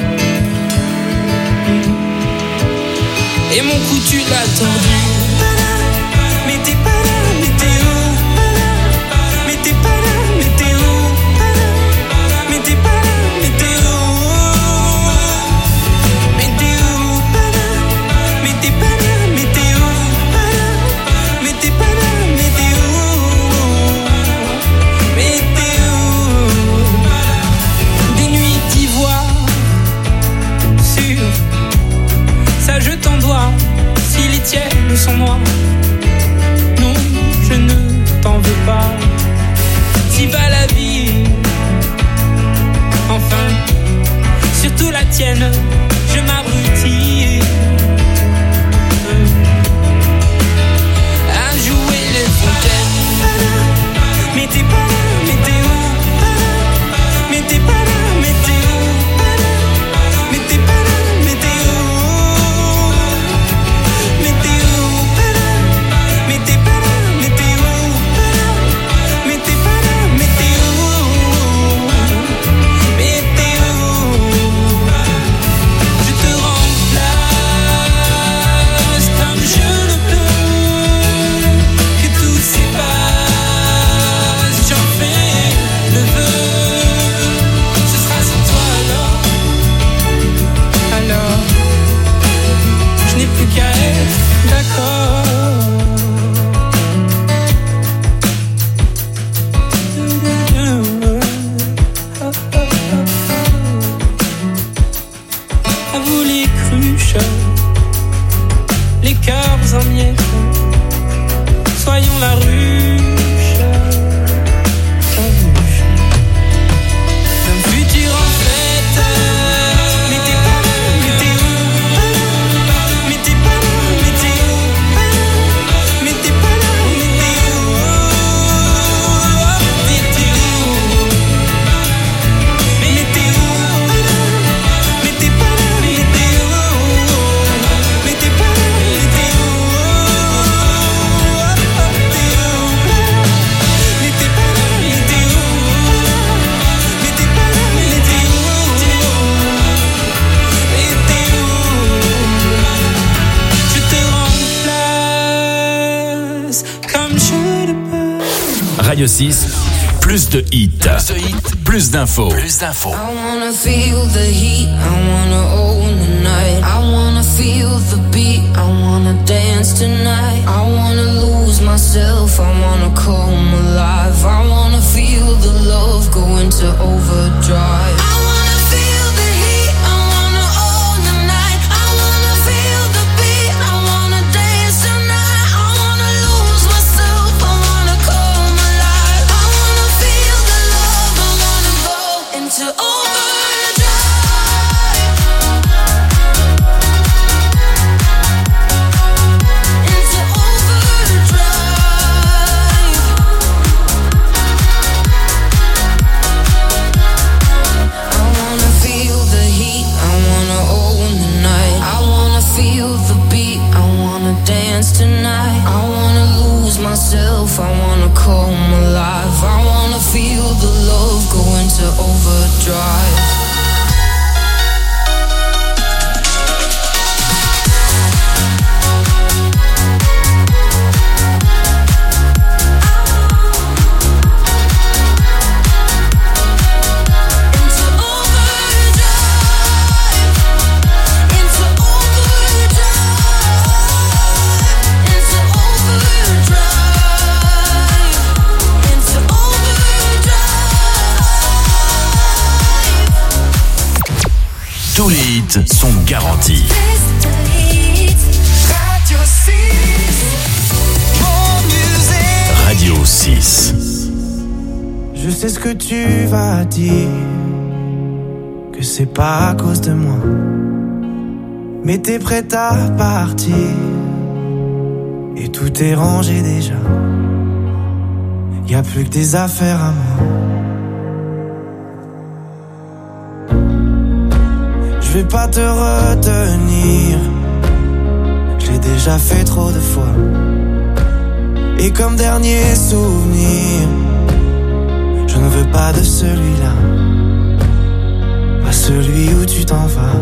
Speaker 2: et mon cou tu l'as tordu. Mais t'es pas là, mais t'es où? Mais t'es pas là, mais t'es où? Mais t'es pas là, mais t'es où? Mais t'es où? Mais t'es pas là, mais t'es où? Mais t'es pas là, mais t'es où? Mais t'es où? Des nuits d'ivoire sur ça je t'en dois. Si les tiennes sont noires, non, je ne t'en veux pas. Si va la vie, enfin, surtout la tienne, je m'abrutis à jouer les fontaines. Mais t'es pas là, mais t'es où? Mais t'es pas là, mais t'es où? Mais t'es pas là, mais t'es où? Mais t'es où? Mais t'es pas là, mais t'es où? Mais t'es pas là, mais t'es où? Mais t'es où? Je te remplace comme je le peux. Que tout s'efface, j'en fais le vœu. Ce sera sans toi alors je n'ai plus qu'à être d'accord. À vous les cruches, les cœurs en miettes, soyons la ruche, d'un futur en fête. Mais t'es pas là, mais t'es où? Mais t'es pas là, mais t'es où? Mais t'es pas là, mais t'es où? Mais t'es où? Mais t'es où? Mais t'es pas là,
Speaker 3: Radio 6, plus de hits, plus d'infos.
Speaker 4: I wanna feel the heat, I wanna own the night. I wanna feel the beat, I wanna dance tonight. I wanna lose myself, I wanna come alive. I wanna feel the love go into overdrive. I wanna feel the heat, I wanna own the night. I wanna feel the beat, I wanna dance tonight. I wanna lose myself, I wanna come alive. I wanna feel the love, I wanna go into overdrive. Into overdrive. I wanna feel the heat, I wanna own the night. I wanna feel the beat, I wanna dance tonight. I wanna lose myself, I wanna come alive. I wanna feel the love go into overdrive.
Speaker 3: Tous les hits sont garantis. Radio 6.
Speaker 5: Je sais ce que tu vas dire, que c'est pas à cause de moi, mais t'es prête à partir, et tout est rangé déjà. Y a plus que des affaires à moi. Je vais pas te retenir, j'ai déjà fait trop de fois. Et comme dernier souvenir, je ne veux pas de celui-là, pas celui où tu t'en vas.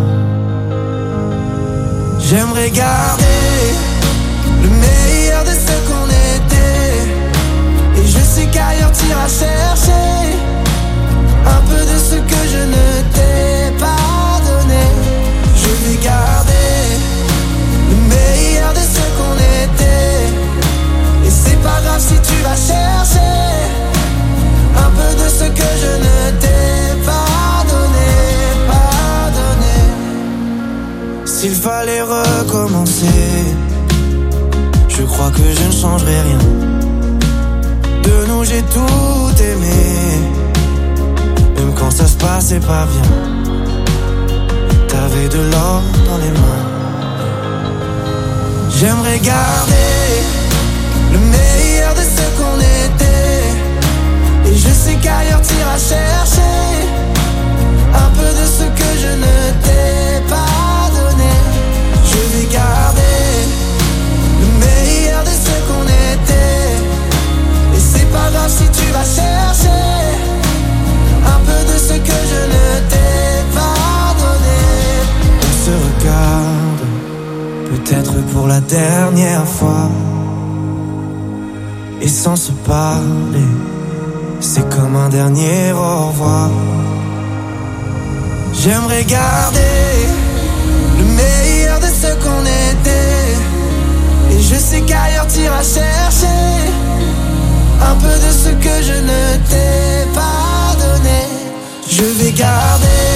Speaker 5: J'aimerais garder le meilleur de ce qu'on était, et je sais qu'ailleurs t'iras chercher un peu de ce que je ne t'ai pas donné. Je vais garder le meilleur de ce qu'on était, et c'est pas grave si tu vas chercher un peu de ce que je ne t'ai pas donné, pas donné. S'il fallait recommencer, je crois que je ne changerai rien. De nous j'ai tout aimé, même quand ça se passait pas bien. T'avais de l'or dans les mains. J'aimerais garder le meilleur de ce qu'on était, et je sais qu'ailleurs t'iras chercher un peu de ce que je ne t'ai pas donné. Je vais garder le meilleur de ce qu'on était, et c'est pas grave si tu vas chercher un peu de ce que je ne t'ai pas donné. On se regarde, peut-être pour la dernière fois, et sans se parler, c'est comme un dernier au revoir. J'aimerais garder le meilleur de ce qu'on était, et je sais qu'ailleurs t'iras chercher un peu de ce que je ne t'ai pas donné. Je vais garder